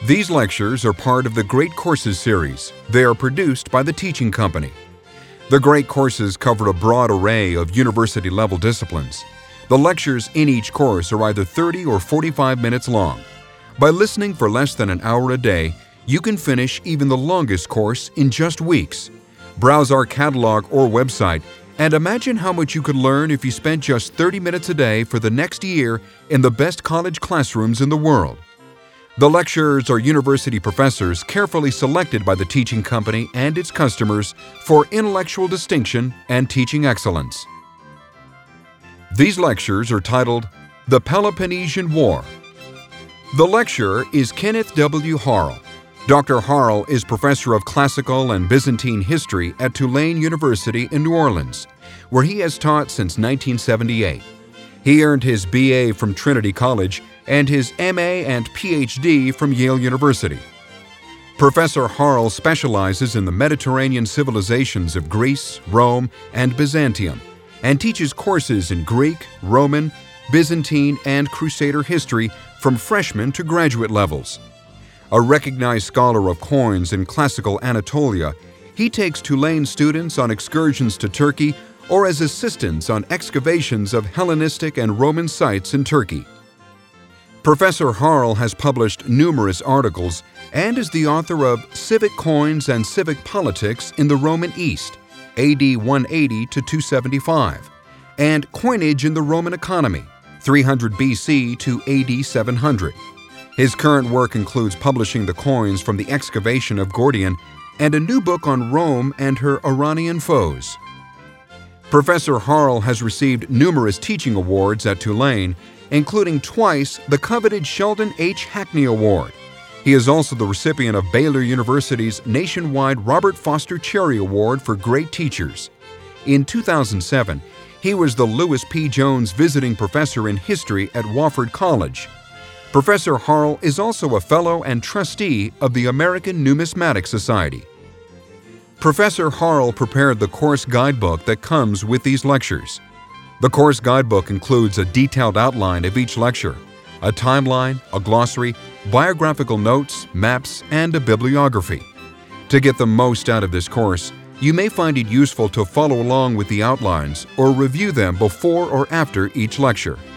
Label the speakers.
Speaker 1: These lectures are part of the Great Courses series. They are produced by the Teaching Company. The Great Courses cover a broad array of university-level disciplines. The lectures in each course are either 30 or 45 minutes long. By listening for less than an hour a day, you can finish even the longest course in just weeks. Browse our catalog or website and imagine how much you could learn if you spent just 30 minutes a day for the next year in the best college classrooms in the world. The lecturers are university professors carefully selected by the Teaching Company and its customers for intellectual distinction and teaching excellence. These lectures are titled The Peloponnesian War. The lecturer is Kenneth W. Harl. Dr. Harl is professor of classical and Byzantine history at Tulane University in New Orleans, where he has taught since 1978. He earned his BA from Trinity College and his MA and PhD from Yale University. Professor Harl specializes in the Mediterranean civilizations of Greece, Rome, and Byzantium, and teaches courses in Greek, Roman, Byzantine, and Crusader history from freshman to graduate levels. A recognized scholar of coins in classical Anatolia, he takes Tulane students on excursions to Turkey or as assistants on excavations of Hellenistic and Roman sites in Turkey. Professor Harl has published numerous articles and is the author of Civic Coins and Civic Politics in the Roman East, AD 180 to 275, and Coinage in the Roman Economy, 300 BC to AD 700. His current work includes publishing the coins from the excavation of Gordian and a new book on Rome and her Iranian foes. Professor Harl has received numerous teaching awards at Tulane, including twice the coveted Sheldon H. Hackney Award. He is also the recipient of Baylor University's nationwide Robert Foster Cherry Award for Great Teachers. In 2007, he was the Lewis P. Jones Visiting Professor in History at Wofford College. Professor Harl is also a fellow and trustee of the American Numismatic Society. Professor Harl prepared the course guidebook that comes with these lectures. The course guidebook includes a detailed outline of each lecture, a timeline, a glossary, biographical notes, maps, and a bibliography. To get the most out of this course, you may find it useful to follow along with the outlines or review them before or after each lecture.